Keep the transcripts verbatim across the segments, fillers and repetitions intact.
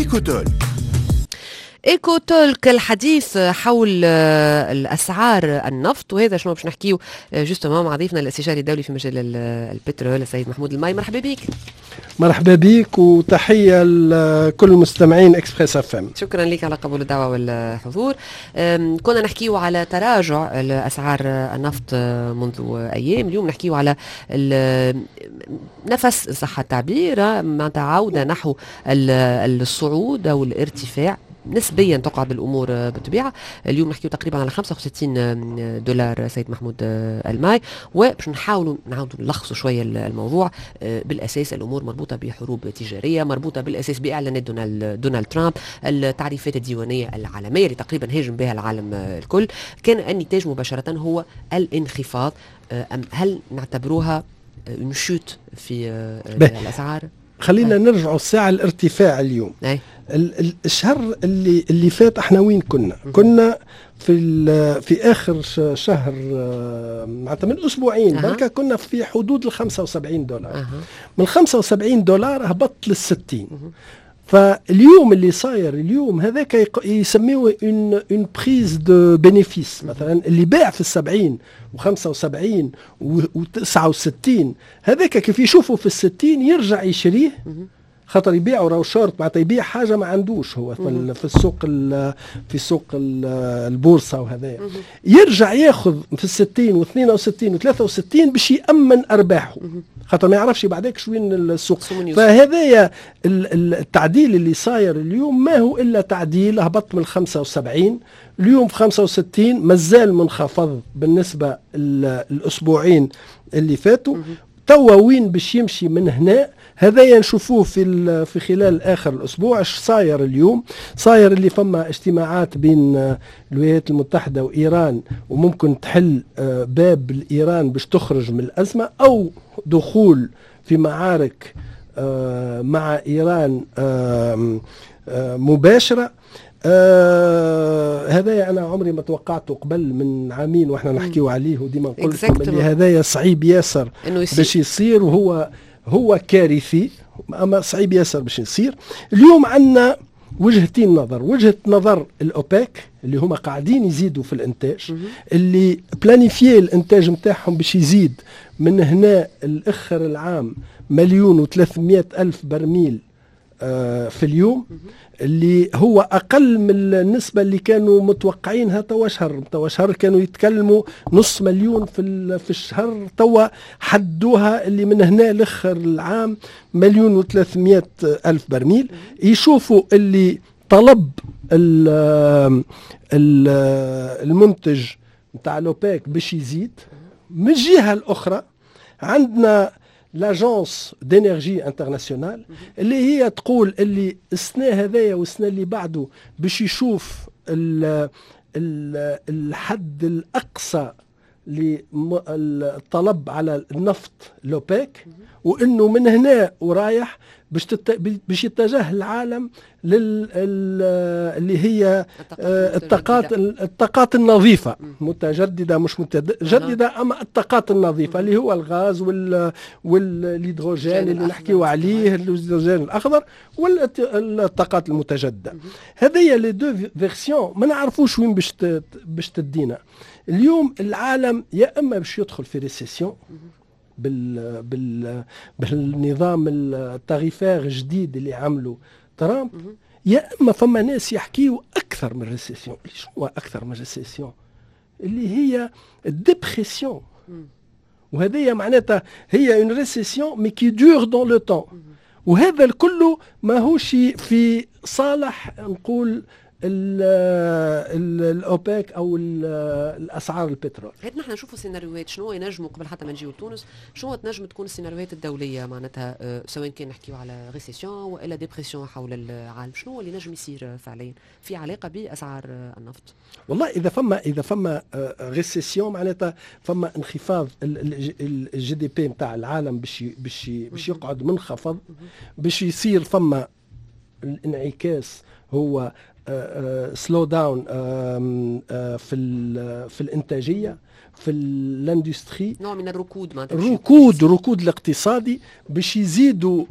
إيكوتول. ايكو تولك الحديث حول الاسعار النفط، وهذا شنو باش نحكيو جوستومون مع ضيفنا الاستشاري الدولي في مجال البترول السيد محمود الماي. مرحبا بك. مرحبا بك وتحيه لكل المستمعين اكسبريس اف ام. شكرا لك على قبول الدعوه والحضور. كنا نحكيو على تراجع الاسعار النفط منذ ايام، اليوم نحكيو على نفس صح التعبير معناتها عوده نحو الصعود او الارتفاع. نسبيا تقعد الامور بالطبيعه. اليوم نحكيو تقريبا على خمسة وستين دولار سيد محمود الماي، وباش نحاولوا نعاودوا نلخصوا شويه الموضوع. بالاساس الامور مربوطه بحروب تجاريه، مربوطه بالاساس باعلانات دونالد دونالد ترامب، التعريفات الديوانيه العالميه اللي تقريبا هاجم بها العالم الكل. كان النتاج مباشره هو الانخفاض. أم هل نعتبروها اون شوت في الاسعار؟ خلينا نرجعوا الساعه الارتفاع اليوم. أي. الشهر اللي اللي فات احنا وين كنا؟ كنا في في اخر شهر معناتها من اسبوعين أه. بركه كنا في حدود ال خمسة وسبعين دولار. أه. من خمسة وسبعين دولار هبط لل ستين. أه. فاليوم اللي صاير اليوم هذاك يسميوه اون اون بريز دو بينيفيس. مثلا اللي باع في السبعين وخمسة وسبعين وتسعة وستين هذاك كيف يشوفوا في الستين يرجع يشريه، خاطر يبيعوا راو شورت معناتها يبيع حاجه ما عندوش هو في السوق في سوق البورصه، وهذا يرجع ياخذ في الستين واثنين وستين وثلاثة وستين باش يامن ارباحه، خاطر ما يعرفش بعدك شو وين السوق. فهذايا التعديل اللي صاير اليوم ما هو الا تعديل هبط من خمسة وسبعين اليوم في خمسة وستين، مازال منخفض بالنسبه الاسبوعين اللي فاتوا. توا وين باش يمشي من هنا؟ هذا نشوفوه في في خلال اخر الاسبوع. ايش صاير اليوم؟ صاير اللي فما اجتماعات بين الولايات المتحده وايران، وممكن تحل باب الايران باش تخرج من الازمه، او دخول في معارك مع ايران مباشره. آه هذايا انا عمري ما توقعته قبل من عامين واحنا نحكيو عليه، وديما نقول لكم اللي هذايا صعيب ياسر باش يصير، وهو هو كارثي، اما صعيب ياسر باش يصير. اليوم عندنا وجهتين نظر. وجهة نظر الأوبك اللي هما قاعدين يزيدوا في الانتاج، اللي بلانيفيي الانتاج متاعهم باش يزيد من هنا الاخر العام مليون وثلاثمائة الف برميل آه في اليوم، اللي هو أقل من النسبة اللي كانوا متوقعينها توا شهر. توا شهر كانوا يتكلموا نص مليون في في الشهر، توا حدوها اللي من هنا لآخر العام مليون وثلاثمائة ألف برميل. يشوفوا اللي طلب المنتج متاع لوبيك باش يزيد. من الجهة الأخرى عندنا لاجونس دينيرجي انترناسيونال اللي هي تقول اللي السنه هذايا والسنه اللي بعده باش يشوف ال ال الحد الاقصى للطلب على النفط لوبيك، وانه من هنا ورايح باش باش يتجه العالم لل اللي هي الطاقات الطاقات النظيفه، متجدده مش متجدده، اما الطاقات النظيفه اللي هو الغاز وال والهيدروجين اللي نحكيو عليه، الهيدروجين الاخضر والطاقات المتجدده. هذه لي دو فيرسيون ما نعرفوش وين باش باش تدينا. اليوم العالم يا اما باش يدخل في ريسيسيون بال بال بالنظام التاريفير الجديد اللي عمله ترامب، يا اما فما ناس يحكيوا اكثر من ريسيسيون. شو اكثر من ريسيسيون؟ اللي هي الديبريسيون، وهذه معناتها هي اون ريسيسيون مي كي دور دون لو طون. وهذا الكل ما هوش في صالح نقول الاوبك او الاسعار البترول. هات نحن نشوفوا سيناريوهات شنو ينجموا قبل حتى ما نجيو لتونس، شنو تنجم تكون السيناريوهات الدوليه معناتها أه سواء كان نحكيو على ريسيسيون والا ديبريسيون حول العالم، شنو اللي نجم يصير فعليا في علاقه باسعار النفط؟ والله اذا فما اذا فما ريسيسيون معناتها فما انخفاض الجي دي بي نتاع العالم باش باش باش يقعد منخفض، باش يصير فما الانعكاس هو سلو داون في في الانتاجيه، في الاندستري، نوع من الركود، ما ركود ركود الاقتصادي باش يزيدوا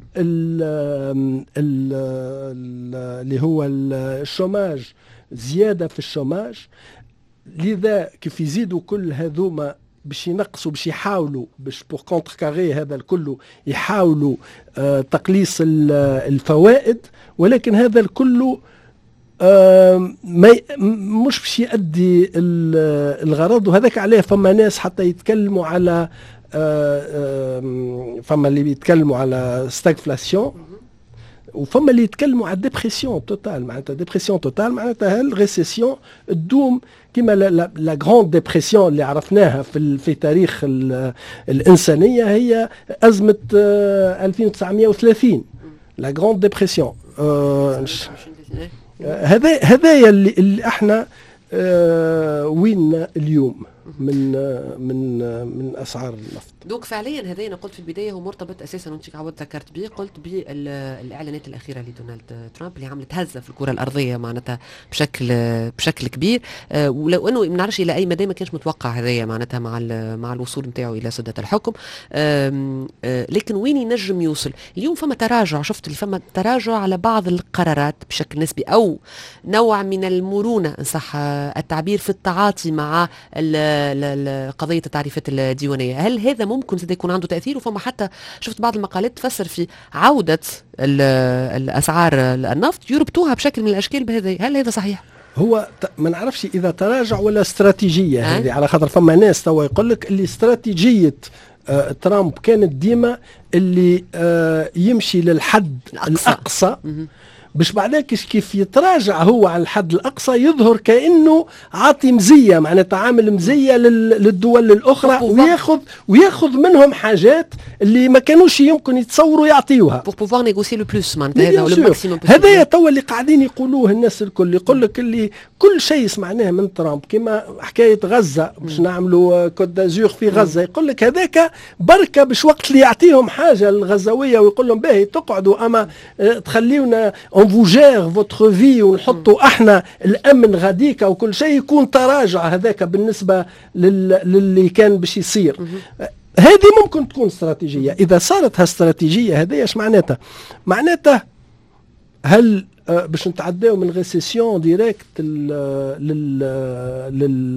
اللي هو الشوماج، زياده في الشوماج. لذا كيف يزيدوا كل هذوما باش ينقصوا، باش يحاولوا باش بور كونتر كاري هذا الكل يحاولوا آه تقليص الفوائد، ولكن هذا الكل آه ما مش باش يؤدي الغرض. وهذاك عليه فما ناس حتى يتكلموا على آه آه فما اللي يتكلموا على ستاغفلاسيون، وفما اللي يتكلموا على ديبرسيون توتال. معناتها ديبرسيون توتال معناتها الريسيسيون تدوم كما لا غراند ديبرسيون اللي عرفناها في في تاريخ الإنسانية، هي أزمة ألف وتسعمائة وثلاثين، لا غراند ديبرسيون. هذا هذايا اللي, اللي احنا آه وين اليوم من آه من آه من اسعار النفط. دوك فعليا هذا انا قلت في البدايه هو مرتبط اساسا، وانت عاودت ذكرت به، قلت بالاعلانات الاخيره لدونالد ترامب اللي عملت هزه في الكره الارضيه معناتها بشكل بشكل كبير. آه ولو انه ما نعرفش الى اي مدى ما كانش متوقع هذايا معناتها مع مع الوصول نتاعو الى سده الحكم. آه آه لكن وين ينجم يوصل اليوم؟ فما تراجع، شفت اللي فما تراجع على بعض القرارات بشكل نسبي، او نوع من المرونه ان صح التعبير في التعاطي مع قضيه التعريفات الديوانيه. هل هذا ممكن زاد يكون عنده تاثير؟ وفما حتى شفت بعض المقالات تفسر في عوده الاسعار النفط يربطوها بشكل من الاشكال بهذا. هل هذا صحيح؟ هو ما نعرفش اذا تراجع ولا استراتيجيه أه؟ هذه على خاطر فما ناس توا يقول لك اللي استراتيجيه آه ترامب كانت ديما اللي آه يمشي للحد الأقصى, الأقصى باش بعدك كيف يتراجع هو على الحد الأقصى يظهر كأنه عاطي مزية، معناتها عامل مزية للدول الأخرى، وياخذ وياخذ منهم حاجات اللي ما كانوش يمكن يتصوروا يعطيوها. pour pouvoir négocier le plus معناتها هذا هو الماكسيموم. هذا توا اللي قاعدين يقولوه الناس الكل، يقول لك اللي كل شيء سمعناه من ترامب كما حكاية غزة باش نعملوا كوت دازور في غزة، يقول لك هذاك بركة باش وقت اللي يعطيهم حاجة الغزاوية ويقول لهم باهي تقعدوا أما تخليونا on vous gère votre vie ونحطوا احنا الامن غاديكا وكل شيء، يكون تراجع هذاك بالنسبه للي كان باش يصير. هذه ممكن تكون استراتيجيه. اذا صارت هالاستراتيجيه هذه ايش معناتها؟ معناتها هل باش نتعداو من ريسيسيون ديريكت لل لل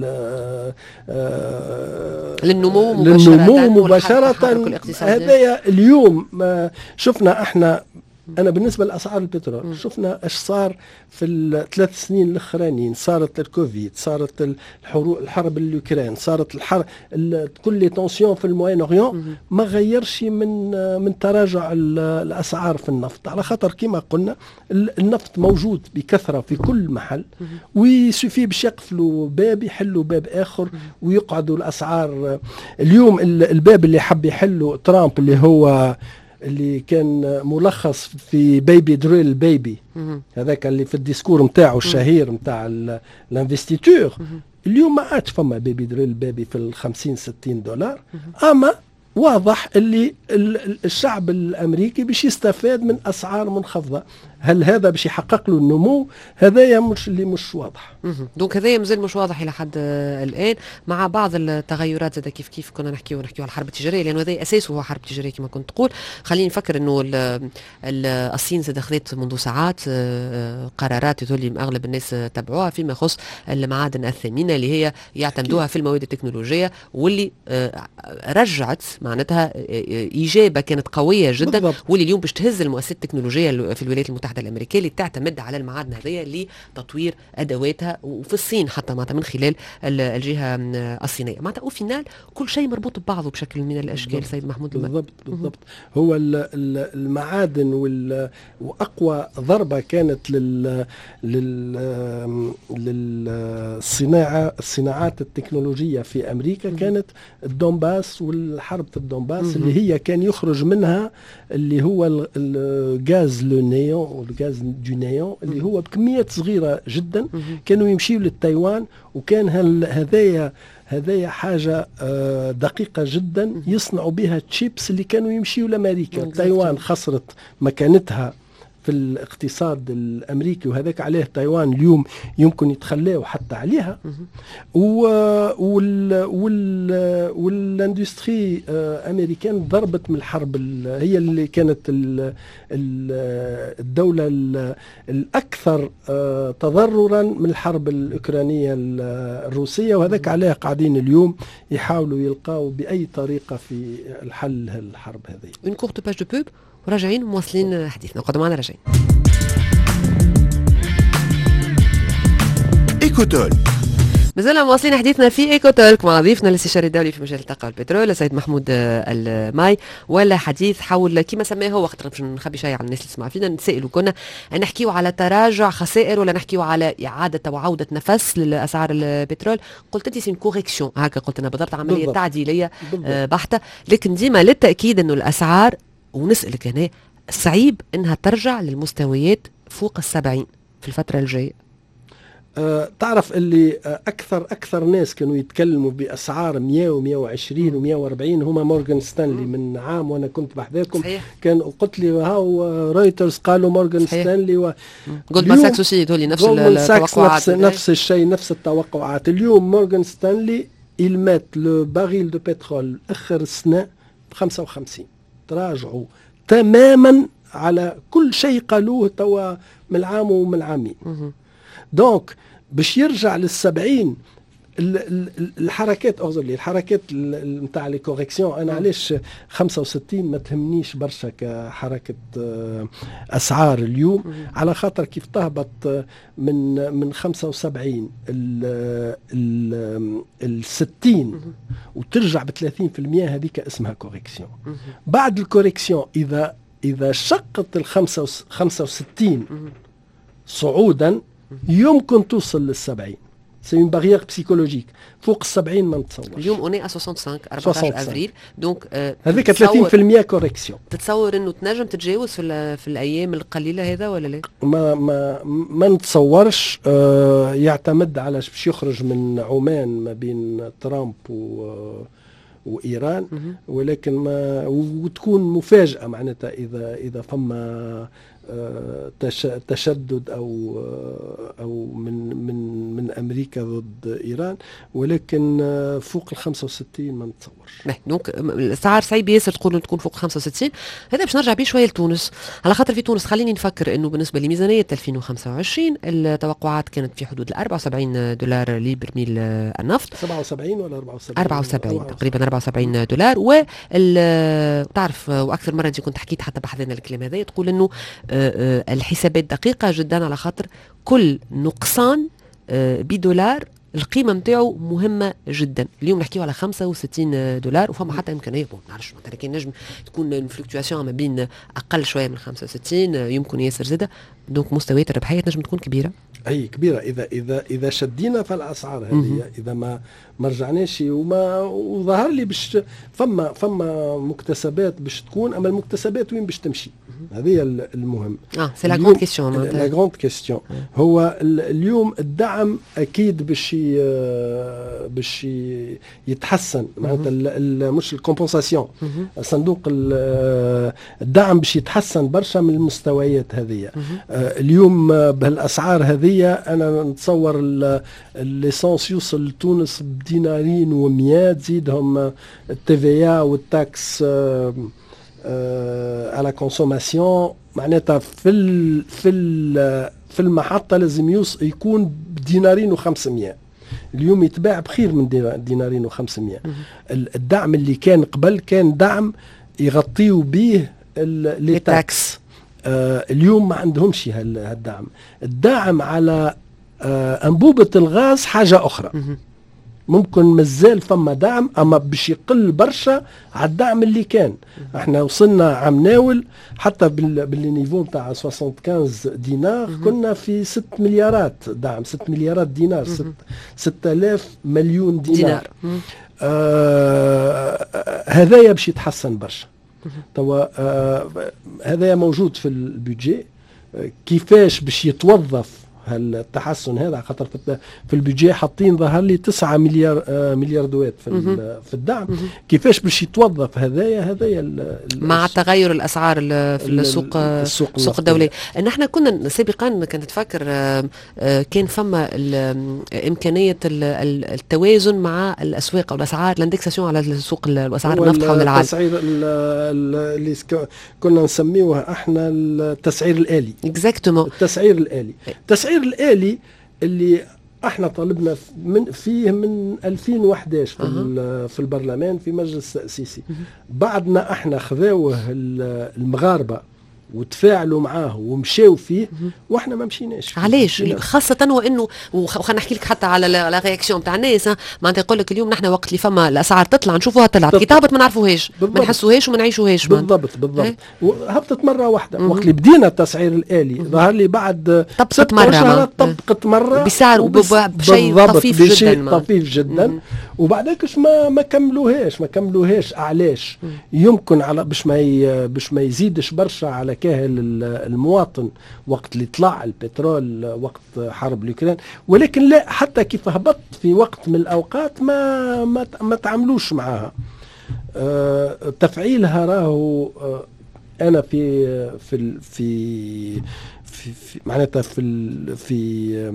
للنمو مباشره, مباشرة. هذا اليوم شفنا احنا، أنا بالنسبة لأسعار البترول م. شفنا إيش صار في الثلاث سنين الأخرانيين. صارت الكوفيد، صارت الحروب، الحرب اليوكرين، صارت الحرب، كل تنسيون في الموين أوريون، ما غيرش من من تراجع الأسعار في النفط، على خاطر كما قلنا النفط موجود بكثرة في كل محل، ويسوفي باش يقفلوا باب يحلوا باب آخر ويقعدوا الأسعار. اليوم الباب اللي حب يحلوا ترامب اللي هو اللي كان ملخص في بيبي دريل بيبي، هذاك اللي في الديسكور متاعه الشهير متاع الانفستيتور، اليوم ما عادش فما بيبي دريل بيبي في الخمسين ستين دولار. اما واضح اللي الشعب الامريكي باش يستفاد من اسعار منخفضه. هل هذا باش يحقق له النمو؟ هذايا مش اللي مش واضح. دونك هذايا مازال مش واضح الى حد الان، مع بعض التغيرات زاد كيف كيف كنا نحكيو نحكيو على الحرب التجاريه، لانه هذا اساسه هو حرب تجاريه كما كنت تقول. خليني نفكر انه الصين زاد اخذت منذ ساعات قرارات يظل اغلب الناس تبعوها فيما يخص المعادن الثمينه اللي هي يعتمدوها في المواد التكنولوجيه، واللي رجعت معناتها اجابه كانت قويه جدا بالضبط. واللي اليوم باش تهز المؤسسات التكنولوجيه في الولايات المتحده الامريكيه اللي تعتمد على المعادن هذه لتطوير ادواتها، وفي الصين حتى معناتها من خلال الجهه الصينيه. معناتها او فينال كل شيء مربوط ببعضه بشكل من الاشكال. بالضبط. سيد محمود بالضبط بالضبط هو المعادن واقوى ضربه كانت لل للصناعه الصناعات التكنولوجيه في امريكا م- كانت الدونباس والحرب الدونباس م- اللي هي كان يخرج منها اللي هو الغاز لو نيون والغاز دو نيون اللي هو بكميات صغيره جدا، كانوا يمشيوا للتايوان، وكان هذايا هذايا حاجه دقيقه جدا يصنعوا بها تشيبس اللي كانوا يمشيوا لامريكا. تايوان خسرت مكانتها في الاقتصاد الامريكي، وهذاك عليه تايوان اليوم يمكن يتخلاوا حتى عليها. وال وال والاندستري امريكان ضربت من الحرب، هي اللي كانت الدوله الاكثر تضررا من الحرب الاوكرانيه الروسيه، وهذاك عليه قاعدين اليوم يحاولوا يلقاوا باي طريقه في الحل الحرب هذه. اون كورت باج دو بوب وراجعين مواصلين حديثنا، قدم معنا راجعين. إيكوتول. مازلنا مواصلين حديثنا في إيكوتولك مع ضيفنا الاستشاري الدولي في مجال الطاقة والبترول السيد محمود الماي، ولا حديث حول كما سماه هو، وقت باش نخبي شيء على الناس اللي تسمع فينا نسألوا كنا نحكيوا على تراجع خسائر ولا نحكيوا على إعادة وعودة نفس للأسعار البترول. قلت انت سين كوريكسيون، هكا قلت انا بالضبط، عملية بالضبط. تعديلية بالضبط. بحتة، لكن ديما للتأكيد انه الأسعار، ونسألك هنا، صعيب انها ترجع للمستويات فوق السبعين في الفترة الجاية. أه تعرف اللي اكثر اكثر ناس كانوا يتكلموا باسعار مئة ومئة وعشرين ومئة وأربعين هما مورغان ستانلي من عام، وانا كنت بحذاكم كان قلت لي هاو رويترز قالوا مورغان ستانلي و جولدمان ساكس وسي دولي نفس التوقعات، نفس, نفس الشيء نفس التوقعات. اليوم مورغان ستانلي يلمات لو باريل دو بترول اخر السنه ب خمسة وخمسين، تراجعوا تماما على كل شيء قالوه توا من العام ومن العامين. دونك باش يرجع للسبعين الحركات، اعذر لي الحركات نتاع لي كوريكسيون، انا علاش خمسة وستين ما تهمنيش برشا كحركه اسعار اليوم، على خاطر كيف تهبط من من خمسة وسبعين ال ستين وترجع ب ثلاثين بالمئة، هذيك اسمها كوريكسيون. بعد الكوريكسيون اذا اذا شقت ال خمسة وستين صعودا يمكن توصل للسبعين. سي اون باريير بسيكولوجيك، فوق السبعين ما نتصورش. اليوم اوني خمسة وخمسين أربعة عشر افريل، دونك آه هذيك ثلاثين بالمئة كوريكسيون. تتصور انه تنجم تتجاوز في في الايام القليله هذا ولا لا؟ ما ما ما نتصورش. آه يعتمد على باش يخرج من عمان ما بين ترامب و وايران، ولكن ما وتكون مفاجاه معناتها اذا اذا فما تشدد او او من من من امريكا ضد ايران، ولكن فوق ال خمسة وستين ما نتصورش. دونك الاسعار صعيب ياسر تقولوا تكون فوق خمسة وستين. هذا باش نرجع بيه شويه لتونس، على خاطر في تونس خليني نفكر انه بالنسبه لميزانيه ألفين وخمسة وعشرين التوقعات كانت في حدود ال أربعة وسبعين دولار لبرميل النفط. سبعة وسبعين ولا أربعة وسبعين؟ أربعة وسبعين تقريبا، أربعة وسبعين دولار. وتعرف واكثر مره انت كنت حكيت حتى بحثنا الكلام هذا، تقول انه الحسابات دقيقة جدا، على خاطر كل نقصان بدولار القيمة متاعه مهمة جدا. اليوم نحكيه على خمسة وستين دولار، وفما حتى إمكانية بون نعرفش مثلا كي نجم تكون الفلكتواسيون ما بين أقل شوية من خمسة وستين يمكن ياسر زادة، دونك مستويات الربحية نجم تكون كبيرة. أي كبيرة إذا إذا إذا شدينا في الأسعار هذه، إذا ما ما رجعناش وما وظهر لي باش فما فما مكتسبات باش تكون، أما المكتسبات وين باش تمشي؟ هذه المهم. اه سي لا غروند كيستيون. لا غروند كيستيون هو اليوم الدعم اكيد باش باش يتحسن، معناتها مش الكومبنساسيون، صندوق الدعم باش يتحسن برشا من المستويات هذه. اليوم بهالاسعار هذه انا نتصور الليسانس يوصل لتونس بدينارين ومئة، تزيدهم التي في اي والتاكس على كونسوماسيون، معناتها في ال في ال في المحطة لازم يوص يكون بدينارين وخمسمائة. اليوم يتباع بخير من دينارين وخمسمائة. الدعم اللي كان قبل كان دعم يغطيوا به التاكس. آه اليوم ما عندهمش هالدعم. الدعم على آه أنبوبة الغاز حاجة أخرى. ممكن مازال فما دعم، اما باش يقل برشا على الدعم اللي كان. احنا وصلنا عم ناول حتى بالنيفو نتاع خمسة وخمسين دينار كنا في ستة مليارات دعم، ستة مليارات دينار، ستة آلاف مليون دينار, دينار. آه هذايا باش يتحسن برشا. توا آه هذايا موجود في البودجي. آه كيفاش باش يتوظف هالتحسن هذا، خاطر في البيجي حاطين ظهر لي تسعة مليار ملياردوات في في الدعم. كيفاش باش يتوظف هذايا هذايا مع تغير الاسعار في السوق السوق, السوق الدولي؟ نحن كنا سابقا كنت تفكر كان فما امكانيه التوازن مع الاسواق او الاسعار، الاندكساسيون على السوق الاسعار النفط حول العالم. التسعير اللي كنا نسميوها احنا التسعير الآلي. اكزاكتومون. التسعير الآلي. التسعير الآلي اللي احنا طالبنا من فيه من ألفين وأحد عشر في, أه. في البرلمان في مجلس التأسيسي. بعدنا احنا خذاوه المغاربة وتفاعلوا معاه ومشاو فيه واحنا ما مشيناش. علاش؟ خاصة وانه وخلينا نحكي لك حتى على لا رياكسيون تاع الناس، معناتها يقول لك اليوم نحن وقت اللي فما الاسعار تطلع نشوفوها طلعت، كي تهبط ما نعرفوهاش، ما نحسوهاش وما نعيشوهاش. بالضبط بالضبط. هبطت مرة واحدة. وقت اللي بدينا التسعير الآلي ظهر لي بعد طبقت مرة طبقت مرة بسعر بشيء طفيف جدا طفيف جدا وبعدكش ما ما كملوهاش ما كملوهاش علاش؟ يمكن على باش ما باش ما يزيدش برشا على كاهل المواطن وقت اللي طلع البترول وقت حرب اليوكرين، ولكن لا، حتى كيف هبط في وقت من الأوقات ما ما, ما تعملوش معها. أه تفعيلها راهو أه أنا في في في في, في معناتها في في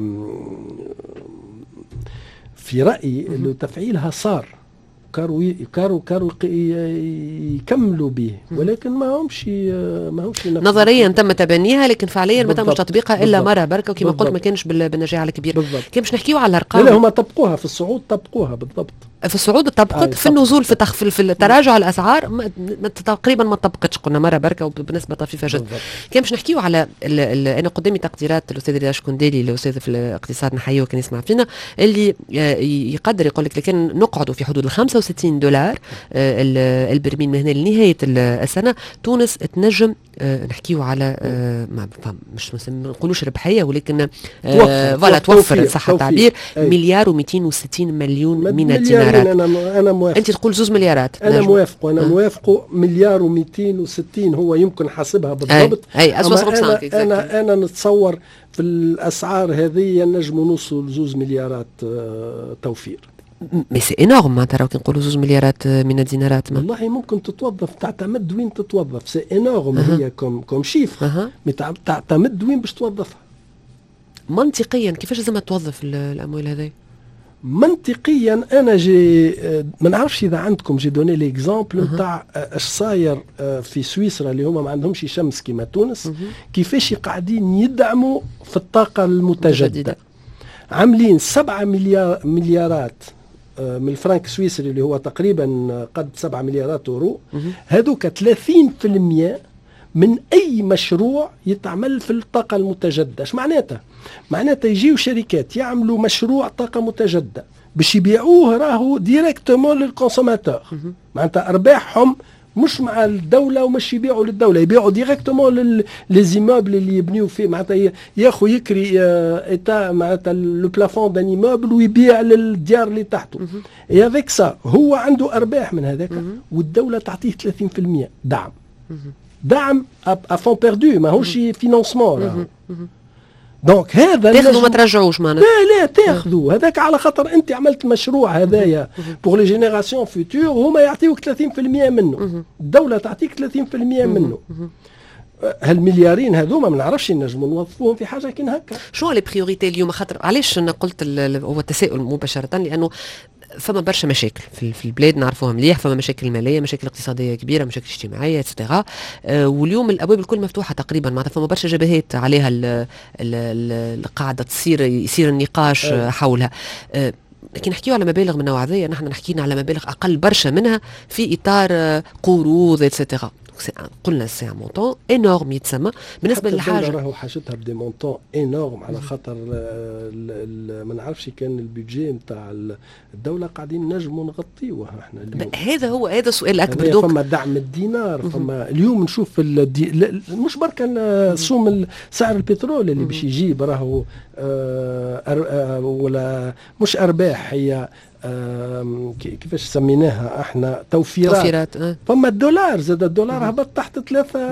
في رأيي إنه تفعيلها صار كاروا كاروا كاروا يكملوا به، ولكن ما همش ما همش نظريا تم تبنيها لكن فعليا ما تمش تطبيقها الا مره بركه، وكما قلت ما كانش بالنجاح الكبير. كي باش نحكيو على الارقام، لا هما طبقوها في الصعود، طبقوها بالضبط في الصعود طبقت، في النزول في تخفيل في تراجع الاسعار ما تقريبا ما طبقتش، قلنا مره بركه وبنسبه طفيفه جدا. كي باش نحكيو على ال ال انا قدامي تقديرات الاستاذ رضا شكندالي الاستاذ في الاقتصاد، نحييه كان يسمع فينا، اللي يقدر يقول لك لكن نقعدوا في حدود ال خمسة وستين دولار البرميل من هنا لنهايه السنه، تونس تنجم نحكيو على ما مش ما نقولوش ربحيه ولكن فوالا توفر صح التعبير مليار ومئتين وستين مليون من الدينارات. انا انا موافق. انت تقول زوز مليارات. انا موافق وانا أه. موافق. مليار ومئتين وستين هو يمكن حاسبها بالضبط. اي اي أنا, انا انا نتصور في الاسعار هذه نجم نوصل لزوز مليارات توفير. مي سي انورم معناتها راهو كي نقولوا زوز مليارات من الدينارات ما. والله ممكن تتوظف، تعتمد وين تتوظف. سي انورم. أه. هي كوم كوم شيف. أه. مي تعتمد وين باش توظفها. منطقيا كيفاش لازم توظف الاموال هذه؟ منطقيا انا جي ما نعرفش اذا عندكم جي دوني ليكزامبل نتاع اش صاير في سويسرا اللي هما ما عندهمش شمس كيما تونس، كيفاش قاعدين يدعموا في الطاقه المتجدده. عاملين سبعة مليار مليارات من الفرنك السويسري اللي هو تقريبا قد سبعة مليارات اورو، هذوك ثلاثين بالمئة من اي مشروع يتعمل في الطاقه المتجدده. اش معناتها؟ معناتها يجيو شركات يعملوا مشروع طاقه متجدده باش يبيعوه راهو ديريكتومون للكونسوماتور، معناتها ارباحهم مش مع الدوله ومش يبيعوا للدوله، يبيعوا ديريكتومون ليزيموبل اللي يبنيو فيه، معناتها ياخو يكري ايتا معناتها لو بلافون دان ايموبل ويبيع للديار اللي تحته. اي افيك سا هو عنده ارباح من هذاك والدوله تعطيه ثلاثين بالمئة دعم. دعم افون بيردو ماهوش فينانسمون. دونك هذا تاخذوا ما ترجعوش معناتها. لا لا تاخذوا هذاك على خاطر انت عملت مشروع هذايا بور لي جينيراسيون فيتور، وهما يعطيوك ثلاثين بالمئة منه، الدوله تعطيك ثلاثين بالمئة منه. هالمليارين هذوما ما نعرفش نجموا نوظفوهم في حاجه كي هكا. شنو لي بريوريتي اليوم؟ خاطر علاش انا قلت هو التساؤل مباشره، لانه فما برشا مشاكل في البلاد نعرفوها مليح، فما مشاكل ماليه، مشاكل اقتصاديه كبيره، مشاكل اجتماعيه اتسيتيرا. آه واليوم الابواب الكل مفتوحه تقريبا، معناتها فما برشا جبهات عليها القاعده تصير يصير النقاش آه حولها. آه لكن نحكيو على مبالغ من نوع هذايا، نحن نحكينا على مبالغ اقل برشا منها في اطار آه قروض اتسيتيرا. قلنا سي ان مونطون انورم يتسمى بالنسبه للحاجه. راهو حاجتها بدي مونطون انورم على خاطر ما نعرفش كان البيدجي نتاع الدوله قاعدين نجموا نغطيوه احنا اليوم. هذا هو هذا السؤال الاكبر. دوك فما دعم الدينار، فما اليوم نشوف مش بركه سوم سعر البترول اللي باش يجيب راهو ولا مش ارباح، هي كيفاش سميناها احنا توفيرات. توفيرات. أه. فما الدولار زاد، الدولار هبط تحت ثلاثة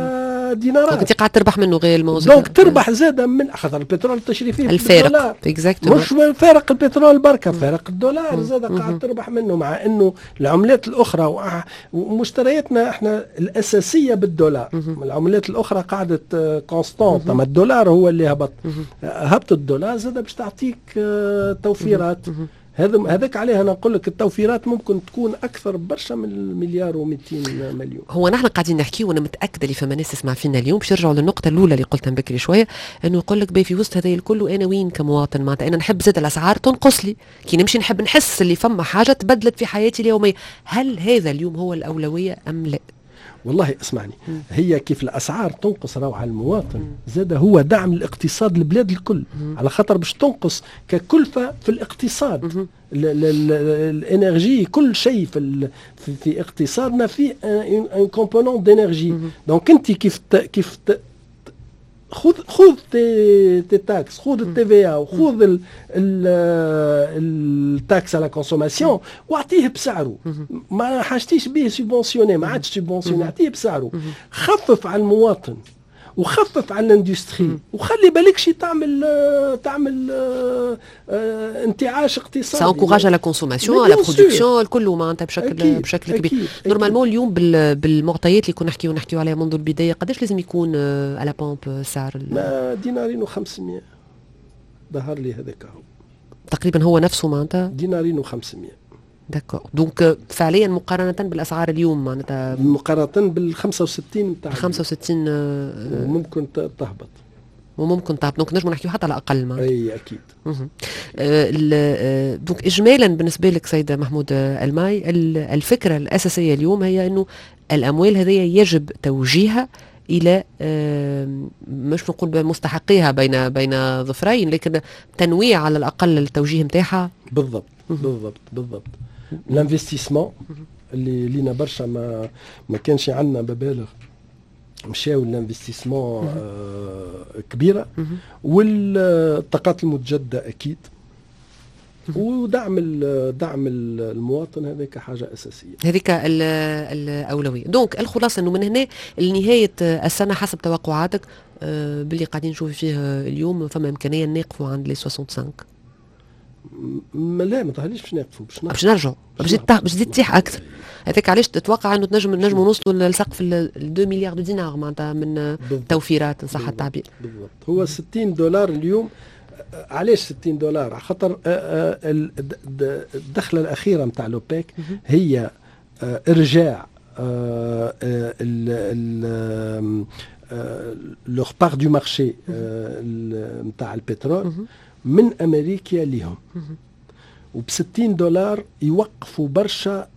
دينارات. دونك انت قاعد تربح منه غير الموزع. دونك تربح زاده من خاطر البترول تشري فيه الفارق اكزاكتومون، مش فارق البترول بركه، فارق الدولار زاده قاعد تربح منه، مع انه العملات الاخرى ومشترياتنا احنا الاساسيه بالدولار، العملات الاخرى قعدت كونستانت، اما الدولار هو اللي هبط. هبط الدولار زاده باش تعطيك توفيرات. هذا هذاك عليه انا نقول لك التوفيرات ممكن تكون اكثر برشا من المليار ومئتين مليون. هو نحن قاعدين نحكي وانا متاكده اللي فما ناس تسمع فينا اليوم باش يرجعوا للنقطه الاولى اللي قلتها بكري شويه، انه يقول لك في وسط هذا الكل انا وين كمواطن، معناتها انا نحب زاد الاسعار تنقص لي، كي نمشي نحب نحس اللي فما حاجه تبدلت في حياتي اليوميه. هل هذا اليوم هو الاولويه ام لا؟ والله اسمعني، مم. هي كيف الاسعار تنقص راهو على المواطن، زاد هو دعم الاقتصاد البلاد الكل، مم. على خاطر باش تنقص ككلفه في الاقتصاد، الانرجي كل شيء في في, في اقتصادنا في ان كومبونون دينرجي. دونك انت كيف ت كيف ت خذ خذ تي تي تاكس، خذ التي في ا وخذ ال ال التاكس على كونسوماسيون واعطيه بسعره، ما حاجتيش به سوبونسيوني، ما عادش سوبونسيوني، اعطيه بسعره، خفف على المواطن وخفف على الاندستري، وخلي بالك شي تعمل تعمل اه انتعاش اقتصادي. سا انكوراج على كونسوماسيون على برودكسيون الكل معناتها بشكل أكيد بشكل أكيد كبير. نورمالمون اليوم بالمعطيات اللي كنا نحكيو نحكيو عليها منذ البدايه، قداش لازم يكون على بومب سعر؟ ما دينارين وخمسمية ظهر لي هذاك هو تقريبا، هو نفسه معناتها دينارين وخمسمية. داكور، دونك فعليا مقارنة بالأسعار اليوم معناتها مقارنة بال خمسة وستين نتاع خمسة وستين وممكن تهبط وممكن تهبط، دونك نجم نحكيو حتى على أقل معناتها. أي أكيد. آه دونك إجمالا بالنسبة لك سيد محمود الماي، الفكرة الأساسية اليوم هي أنه الأموال هذه يجب توجيهها الى مش نقول بمستحقيها بين بين ظفرين، لكن تنويع على الاقل التوجيه نتاعها. بالضبط بالضبط بالضبط. الانفستيسمون اللي لينا برشا ما ما كانش عندنا مبالغ مشاو الانفستيسمون آه كبيره، والطاقات المتجدده اكيد، ودعم دعم المواطن هذيك حاجه اساسيه، هذيك الاولويه. دونك الخلاصه انه من هنا لنهايه السنه حسب توقعاتك آه باللي قاعدين نشوف فيه اليوم فما امكانيه نقفوا عند لي خمسة وستين؟ لا ما تهليش باش نقفوا، باش نرجعوا باش باش تزيد تطيح اكثر. هذاك علاش تتوقع انه تنجم نجموا نوصلوا لسقف اثنين مليار دينار معناتها من بالضبط. توفيرات ان صح التعبير. بالضبط. هو ستين دولار اليوم. علاش ستين دولار؟ خاطر الدخله الاخيره نتاع لوبيك هي ارجاع لو بار دو مارشي نتاع البترول من امريكا ليهم، وب ستين دولار يوقفوا برشا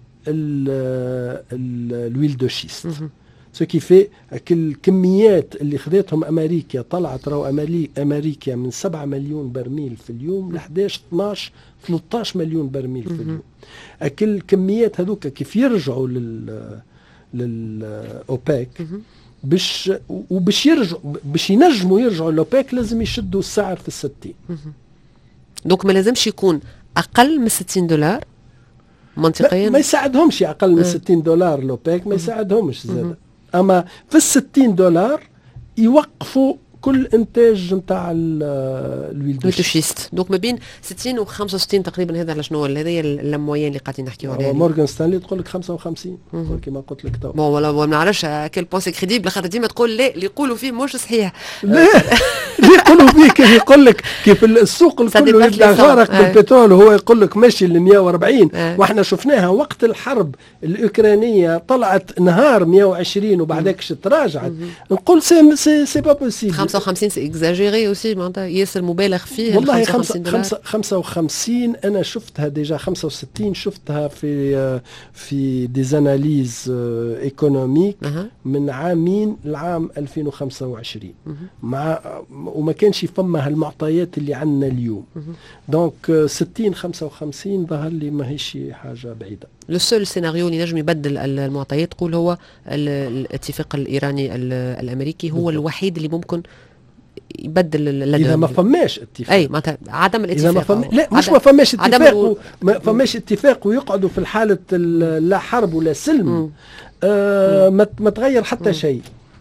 الويل دو شيست، سو كي في الكميات اللي خذتهم امريكا طلعت راهو امريكا من سبعة مليون برميل في اليوم ل احد عشر اثناش ثلاثة عشر مليون برميل في اليوم. اكل الكميات هذوك كيف يرجعوا لل للاوبيك باش وباش يرجعوا باش ينجموا يرجعوا للاوبيك لازم يشدوا السعر في الستين. دونك ما لازمش يكون اقل من ستين دولار منطقيا، ما يساعدهمش اقل من ستين دولار لوبيك، ما يساعدهمش زاد. اما في الستين دولار يوقفوا كل انتاج نتاع الويل دو شيست. دونك ما بين ستين و خمسة وستين تقريبا، هذا على شنو هذه الموين اللي قاعدين نحكيو عليها. مورغان ستانلي تقول لك خمسة وخمسين كما قلت لك تو. بون ولا ما نعرفش كل بونسي كريديبل، خاطر ديما تقول لا اللي يقولوا فيه مش صحيح. لا اللي يقولوا فيه كيف يقول لك كيف السوق الكل يبدا غارق بالبترول وهو يقول لك ماشي ل مية وأربعين، واحنا شفناها وقت الحرب الاوكرانيه طلعت نهار مية وعشرين وبعدك تراجعت. نقول سي سي سي با بوسيبل. خمسة وخمسين سي اكزاجيري اوسي معناتها ياسر مبالغ فيه. والله خمسة خمسة وخمسين انا شفتها ديجا، خمسة وستين شفتها في في ديزاناليز ايكونوميك من عامين العام ألفين وخمسة وعشرين مع وما كانش فما هالمعطيات اللي عندنا اليوم. دونك ستين خمسة وخمسين ظهر لي ماهيش حاجه بعيده. لو سول سيناريو اللي نجم يبدل المعطيات تقول هو الاتفاق الايراني الامريكي هو بالضبط. الوحيد اللي ممكن يبدل اذا ما فماش اتفاق. اي معناتها عدم الاتفاق. ما فم... لا مش ما فماش اتفاق و... ما فماش اتفاق ويقعدوا في الحاله لا حرب ولا سلم. آه ما... ما تغير حتى شيء.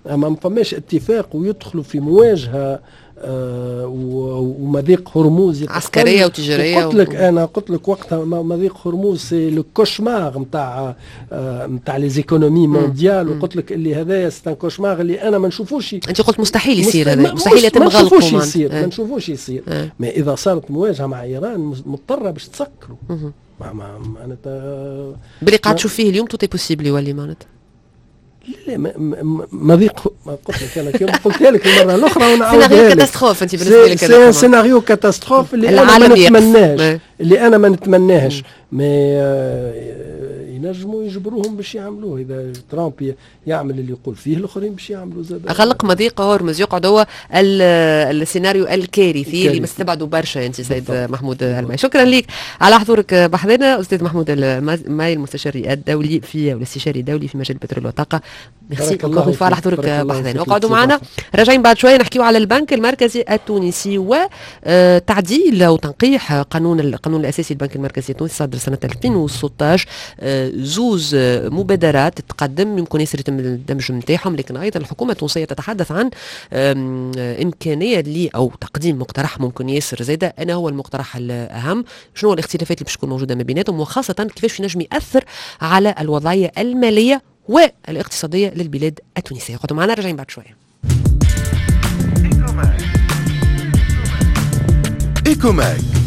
ما فماش اتفاق ويدخلوا في مواجهه آه ومضيق هرموز عسكريه وتجاريه. قلت لك و... انا قلت لك وقتها مضيق هرموز سي لو كوشمار نتاع نتاع لي زيكونومي مونديال، وقلت لك اللي هذايا سي ان كوشمار اللي انا ما نشوفوش. انت قلت مستحيل يصير هذا، مست... مستحيل يتم غلقه. ما نشوفوش يصير ما نشوفوش يصير اه. ما اذا صارت مواجهه مع ايران مضطره باش تسكروا. ما ما معناتها باللي قاعد تشوف فيه اليوم توتي بوسيبل يولي معناتها. لا مضيق قلت لك انا كيما قلتها لك المره الاخرى ونعاودها لك. سيناريو كاتاستروف انت بالنسبه لك هذا سيناريو كاتاستروف اللي انا ما نتمناش اللي انا ما نتمناهش. ما ينجموا يجبروهم باش يعملوه. اذا ترامب يعمل اللي يقول فيه الاخرين باش يعملوا زاد. غلق مضيق هرمز يقعد هو السيناريو الكارثي اللي مستبعده برشا انت سيد بالضبط. محمود الماي، شكرا لك على حضورك بحثنا استاذ محمود الماي المستشاري الدولي في والاستشاري الدولي في مجال البترول والطاقه. ميرسي الله على حضورك بحثنا. اقعدوا معنا، راجعين بعد شويه نحكيو على البنك المركزي التونسي وتعديل او تنقيح قانون القانون الاساسي للبنك المركزي التونسي صدر سنه ألفين وستة عشر. زوز مبادرات تقدم يمكن يصير يتم الدمج نتاعهم، لكن ايضا الحكومه التونسيه تتحدث عن امكانيه لي او تقديم مقترح ممكن ياسر زاده. انا هو المقترح الاهم، شنو الاختلافات اللي باش تكون موجوده ما بيناتهم، وخاصه كيفاش ينجم ياثر على الوضعيه الماليه والاقتصاديه للبلاد التونسيه. خذوا معنا، راجعين بعد شويه. إيكوماك